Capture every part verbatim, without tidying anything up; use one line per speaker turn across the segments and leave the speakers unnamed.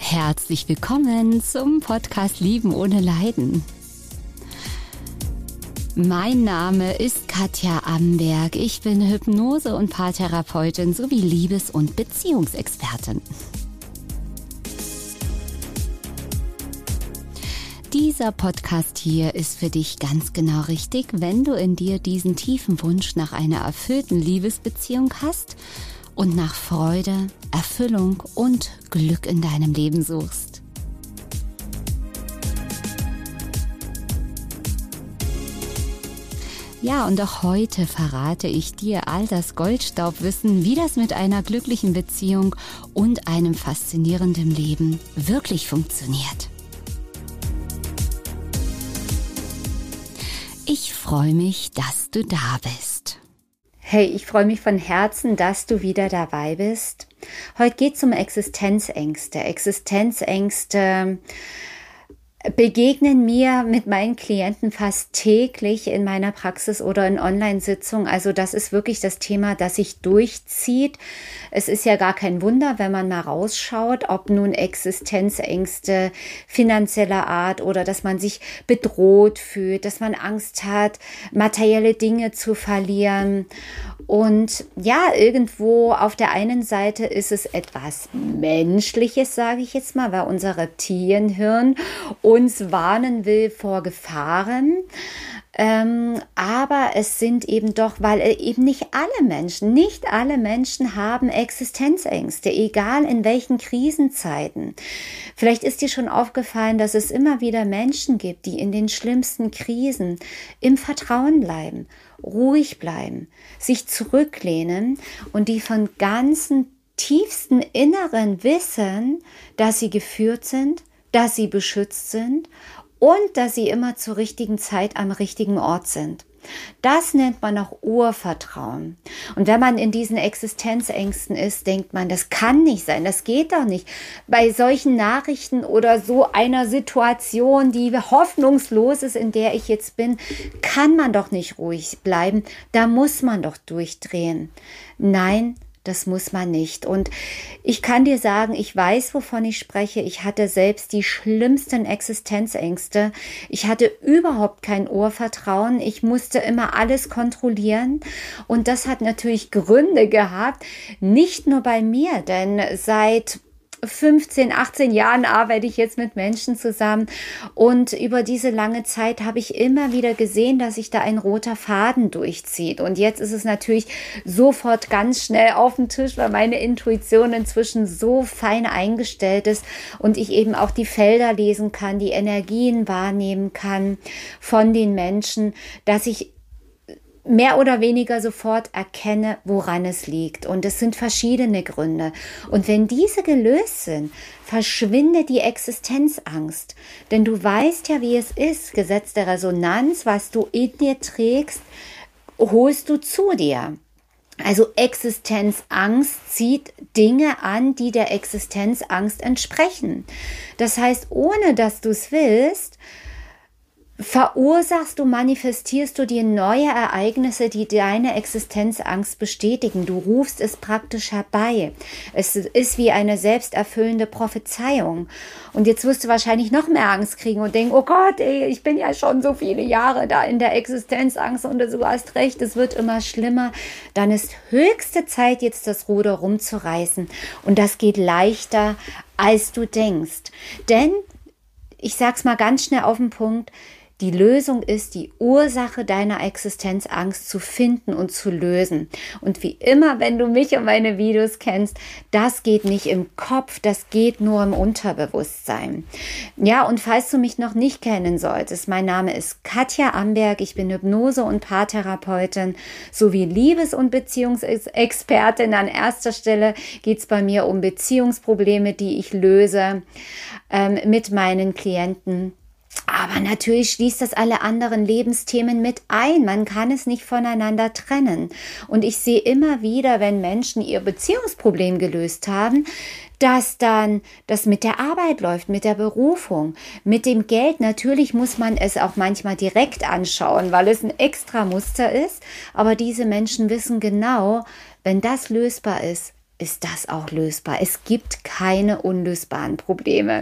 Herzlich willkommen zum Podcast Lieben ohne Leiden. Mein Name ist Katja Amberg. Ich bin Hypnose- und Paartherapeutin sowie Liebes- und Beziehungsexpertin. Dieser Podcast hier ist für dich ganz genau richtig, wenn du in dir diesen tiefen Wunsch nach einer erfüllten Liebesbeziehung hast und nach Freude, Erfüllung und Glück in deinem Leben suchst. Ja, und auch heute verrate ich dir all das Goldstaubwissen, wie das mit einer glücklichen Beziehung und einem faszinierenden Leben wirklich funktioniert. Ich freue mich, dass du da bist.
Hey, ich freue mich von Herzen, dass du wieder dabei bist. Heute geht es um Existenzängste. Existenzängste begegnen mir mit meinen Klienten fast täglich in meiner Praxis oder in Online-Sitzungen. Also das ist wirklich das Thema, das sich durchzieht. Es ist ja gar kein Wunder, wenn man mal rausschaut, ob nun Existenzängste finanzieller Art oder dass man sich bedroht fühlt, dass man Angst hat, materielle Dinge zu verlieren. Und ja, irgendwo auf der einen Seite ist es etwas Menschliches, sage ich jetzt mal, weil unser Reptilienhirn uns warnen will vor Gefahren. Ähm, aber es sind eben doch, weil eben nicht alle Menschen, nicht alle Menschen haben Existenzängste, egal in welchen Krisenzeiten. Vielleicht ist dir schon aufgefallen, dass es immer wieder Menschen gibt, die in den schlimmsten Krisen im Vertrauen bleiben, ruhig bleiben, sich zurücklehnen und die von ganzem tiefsten Inneren wissen, dass sie geführt sind, dass sie beschützt sind und dass sie immer zur richtigen Zeit am richtigen Ort sind. Das nennt man auch Urvertrauen. Und wenn man in diesen Existenzängsten ist, denkt man, das kann nicht sein, das geht doch nicht. Bei solchen Nachrichten oder so einer Situation, die hoffnungslos ist, in der ich jetzt bin, kann man doch nicht ruhig bleiben. Da muss man doch durchdrehen. Nein, das muss man nicht. Und ich kann dir sagen, ich weiß, wovon ich spreche. Ich hatte selbst die schlimmsten Existenzängste. Ich hatte überhaupt kein Urvertrauen. Ich musste immer alles kontrollieren. Und das hat natürlich Gründe gehabt. Nicht nur bei mir, denn seit fünfzehn, achtzehn Jahren arbeite ich jetzt mit Menschen zusammen und über diese lange Zeit habe ich immer wieder gesehen, dass sich da ein roter Faden durchzieht. Und jetzt ist es natürlich sofort ganz schnell auf dem Tisch, weil meine Intuition inzwischen so fein eingestellt ist und ich eben auch die Felder lesen kann, die Energien wahrnehmen kann von den Menschen, dass ich mehr oder weniger sofort erkenne, woran es liegt. Und es sind verschiedene Gründe. Und wenn diese gelöst sind, verschwindet die Existenzangst. Denn du weißt ja, wie es ist. Gesetz der Resonanz, was du in dir trägst, holst du zu dir. Also Existenzangst zieht Dinge an, die der Existenzangst entsprechen. Das heißt, ohne dass du es willst, verursachst du, manifestierst du dir neue Ereignisse, die deine Existenzangst bestätigen. Du rufst es praktisch herbei. Es ist wie eine selbsterfüllende Prophezeiung. Und jetzt wirst du wahrscheinlich noch mehr Angst kriegen und denken, oh Gott, ey, ich bin ja schon so viele Jahre da in der Existenzangst und du hast recht, es wird immer schlimmer. Dann ist höchste Zeit, jetzt das Ruder rumzureißen. Und das geht leichter, als du denkst. Denn, ich sag's mal ganz schnell auf den Punkt, die Lösung ist, die Ursache deiner Existenzangst zu finden und zu lösen. Und wie immer, wenn du mich und meine Videos kennst, das geht nicht im Kopf, das geht nur im Unterbewusstsein. Ja, und falls du mich noch nicht kennen solltest, mein Name ist Katja Amberg, ich bin Hypnose- und Paartherapeutin sowie Liebes- und Beziehungsexpertin. An erster Stelle geht es bei mir um Beziehungsprobleme, die ich löse ähm, mit meinen Klienten. Aber natürlich schließt das alle anderen Lebensthemen mit ein. Man kann es nicht voneinander trennen. Und ich sehe immer wieder, wenn Menschen ihr Beziehungsproblem gelöst haben, dass dann das mit der Arbeit läuft, mit der Berufung, mit dem Geld. Natürlich muss man es auch manchmal direkt anschauen, weil es ein Extramuster ist. Aber diese Menschen wissen genau, wenn das lösbar ist, ist das auch lösbar. Es gibt keine unlösbaren Probleme.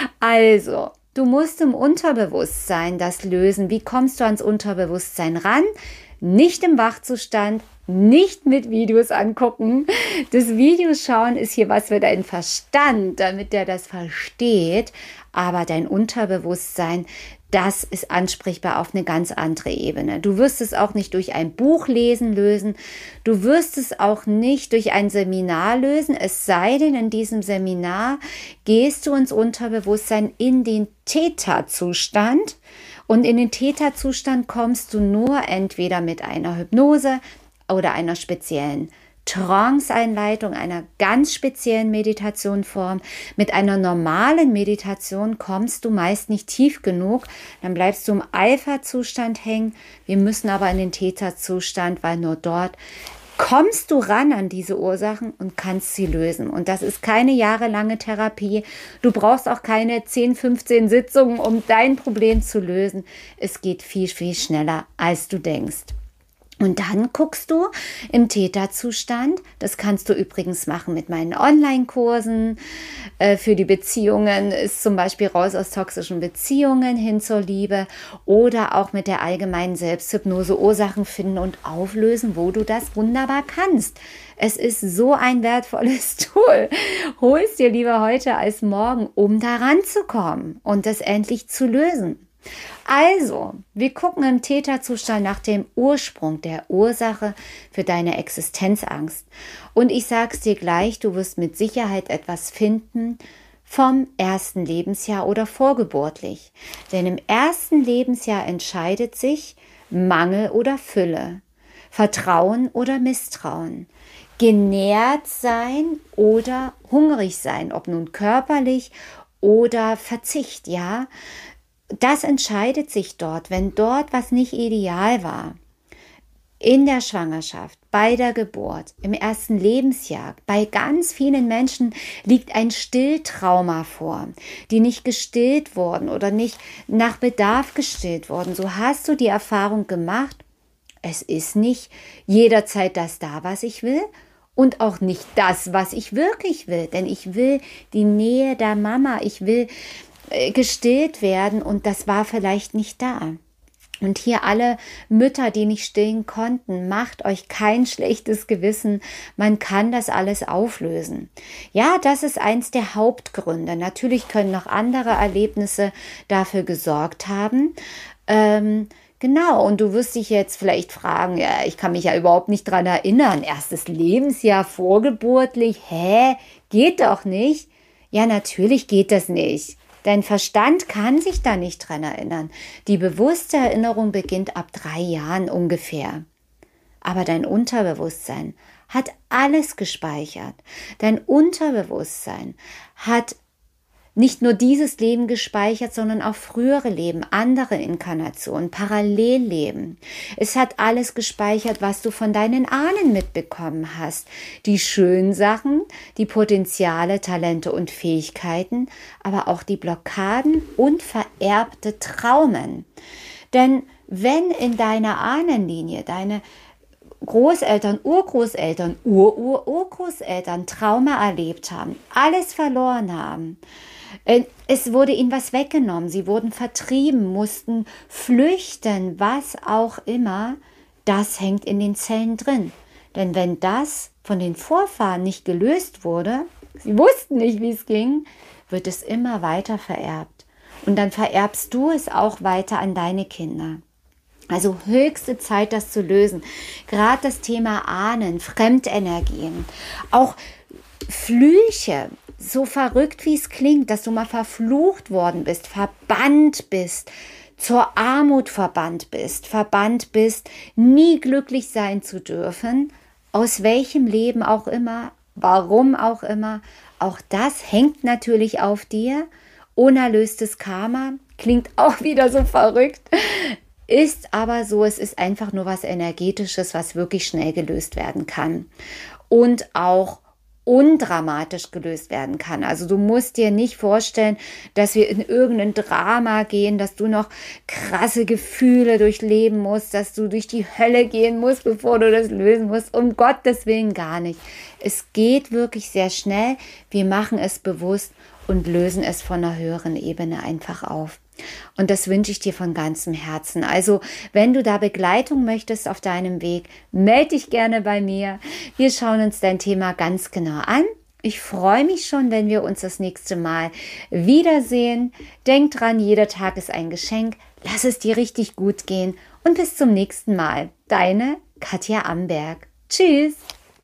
Also, du musst im Unterbewusstsein das lösen. Wie kommst du ans Unterbewusstsein ran? Nicht im Wachzustand, nicht mit Videos angucken. Das Videos schauen ist hier was für deinen Verstand, damit der das versteht. Aber dein Unterbewusstsein, das ist ansprechbar auf eine ganz andere Ebene. Du wirst es auch nicht durch ein Buch lesen lösen. Du wirst es auch nicht durch ein Seminar lösen. Es sei denn, in diesem Seminar gehst du ins Unterbewusstsein in den Theta-Zustand. Und in den Theta-Zustand kommst du nur entweder mit einer Hypnose oder einer speziellen Trance-Einleitung, einer ganz speziellen Meditationform. Mit einer normalen Meditation kommst du meist nicht tief genug, dann bleibst du im Alpha-Zustand hängen. Wir müssen aber in den Theta-Zustand, weil nur dort kommst du ran an diese Ursachen und kannst sie lösen. Und das ist keine jahrelange Therapie. Du brauchst auch keine zehn, fünfzehn Sitzungen, um dein Problem zu lösen. Es geht viel, viel schneller, als du denkst. Und dann guckst du im Theta-Zustand, das kannst du übrigens machen mit meinen Online-Kursen, äh, für die Beziehungen ist zum Beispiel raus aus toxischen Beziehungen hin zur Liebe oder auch mit der allgemeinen Selbsthypnose Ursachen finden und auflösen, wo du das wunderbar kannst. Es ist so ein wertvolles Tool. Hol es dir lieber heute als morgen, um da ranzukommen und das endlich zu lösen. Also, wir gucken im Theta-Zustand nach dem Ursprung der Ursache für deine Existenzangst. Und ich sag's dir gleich, du wirst mit Sicherheit etwas finden vom ersten Lebensjahr oder vorgeburtlich. Denn im ersten Lebensjahr entscheidet sich Mangel oder Fülle, Vertrauen oder Misstrauen, genährt sein oder hungrig sein, ob nun körperlich oder Verzicht, ja. Das entscheidet sich dort, wenn dort was nicht ideal war. In der Schwangerschaft, bei der Geburt, im ersten Lebensjahr, bei ganz vielen Menschen liegt ein Stilltrauma vor, die nicht gestillt wurden oder nicht nach Bedarf gestillt wurden. So hast du die Erfahrung gemacht, es ist nicht jederzeit das da, was ich will. Und auch nicht das, was ich wirklich will. Denn ich will die Nähe der Mama, ich will gestillt werden und das war vielleicht nicht da. Und hier alle Mütter, die nicht stillen konnten, macht euch kein schlechtes Gewissen. Man kann das alles auflösen. Ja, das ist eins der Hauptgründe. Natürlich können noch andere Erlebnisse dafür gesorgt haben. Ähm, Genau, und du wirst dich jetzt vielleicht fragen, ja, ich kann mich ja überhaupt nicht dran erinnern. Erstes Lebensjahr, vorgeburtlich, hä? Geht doch nicht. Ja, natürlich geht das nicht. Dein Verstand kann sich da nicht dran erinnern. Die bewusste Erinnerung beginnt ab drei Jahren ungefähr. Aber dein Unterbewusstsein hat alles gespeichert. Dein Unterbewusstsein hat nicht nur dieses Leben gespeichert, sondern auch frühere Leben, andere Inkarnationen, Parallelleben. Es hat alles gespeichert, was du von deinen Ahnen mitbekommen hast. Die schönen Sachen, die Potenziale, Talente und Fähigkeiten, aber auch die Blockaden und vererbte Traumen. Denn wenn in deiner Ahnenlinie deine Großeltern, Urgroßeltern, Ur-Ur-Urgroßeltern Trauma erlebt haben, alles verloren haben, es wurde ihnen was weggenommen, sie wurden vertrieben, mussten flüchten, was auch immer, das hängt in den Zellen drin. Denn wenn das von den Vorfahren nicht gelöst wurde, sie wussten nicht, wie es ging, wird es immer weiter vererbt. Und dann vererbst du es auch weiter an deine Kinder. Also höchste Zeit, das zu lösen. Gerade das Thema Ahnen, Fremdenergien, auch Flüche, so verrückt wie es klingt, dass du mal verflucht worden bist, verbannt bist, zur Armut verbannt bist, verbannt bist, nie glücklich sein zu dürfen, aus welchem Leben auch immer, warum auch immer, auch das hängt natürlich auf dir. Unerlöstes Karma, klingt auch wieder so verrückt, ist aber so, es ist einfach nur was Energetisches, was wirklich schnell gelöst werden kann. Und auch undramatisch gelöst werden kann. Also du musst dir nicht vorstellen, dass wir in irgendein Drama gehen, dass du noch krasse Gefühle durchleben musst, dass du durch die Hölle gehen musst, bevor du das lösen musst. Um Gottes Willen gar nicht. Es geht wirklich sehr schnell. Wir machen es bewusst und lösen es von einer höheren Ebene einfach auf. Und das wünsche ich dir von ganzem Herzen. Also, wenn du da Begleitung möchtest auf deinem Weg, melde dich gerne bei mir. Wir schauen uns dein Thema ganz genau an. Ich freue mich schon, wenn wir uns das nächste Mal wiedersehen. Denk dran, jeder Tag ist ein Geschenk. Lass es dir richtig gut gehen und bis zum nächsten Mal. Deine Katja Amberg. Tschüss.